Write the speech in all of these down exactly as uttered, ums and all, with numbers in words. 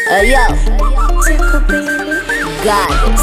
Hey yo, Goddess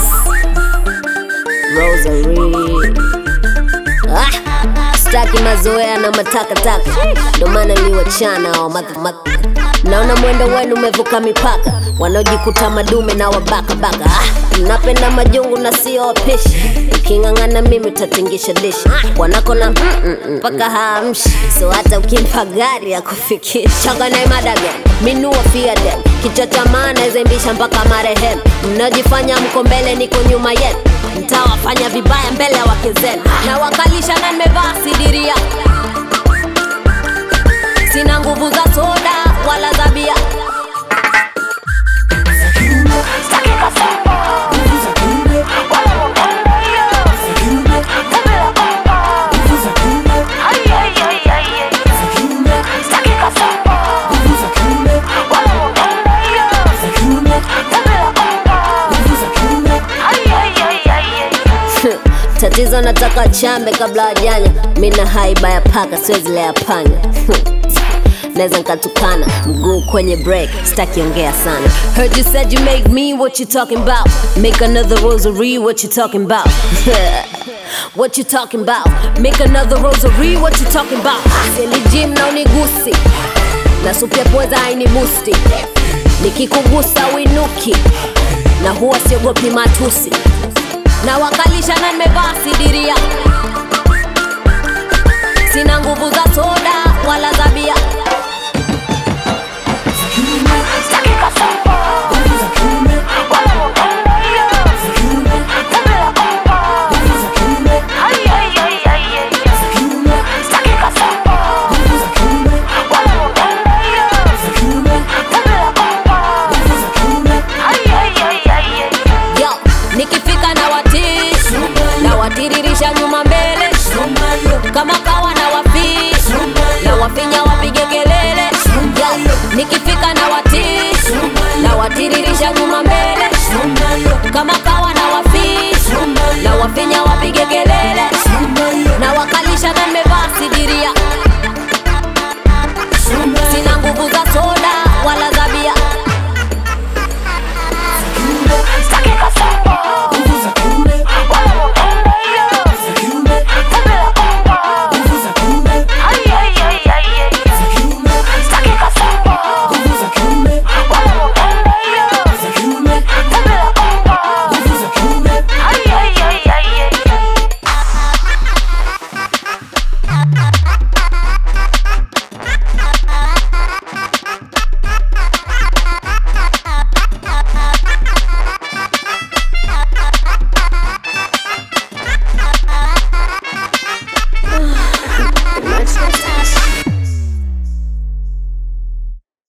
Rosary. Ah, staki mazoea na matakataka, ndo maana liwachana wa madhamaka. Naona mwendo wenu umevuka mipaka, wanaojikuta madume na wabaka baka. Ah, napenda majungu na sio wapishi, ukingangana mimi utatingisha dishi. Wanako na mm mm mm paka haamshi, so hata ukimpa gari ya kufikisha. Changa na imadaga, minua fiade, kichwa cha maana izembisha mpaka marehemu. Mnajifanya mko mbele niko nyuma yenu, mtawafanya vibaya mbele ya wake zenu. Na wakalisha na nimevaa sidiria, sina nguvu za soda wala za bia. Tatizo nataka chambe kabla hajanya, mina haiba ya paka siwezi lea panya. Neza nkatukana, mguu kwenye break, staki ongea sana. Heard you said you make me, what you talking about? Make another rosary, what you talking about? What you talking about? Make another rosary, what you talking about? Sili gym na unigusi, na supu ya pweza haini musti. Nikikugusa winuki, na huwa siogopi matusi. Na wakalisha na nimevaa sidiria, sina nguvu za soda wala za bia.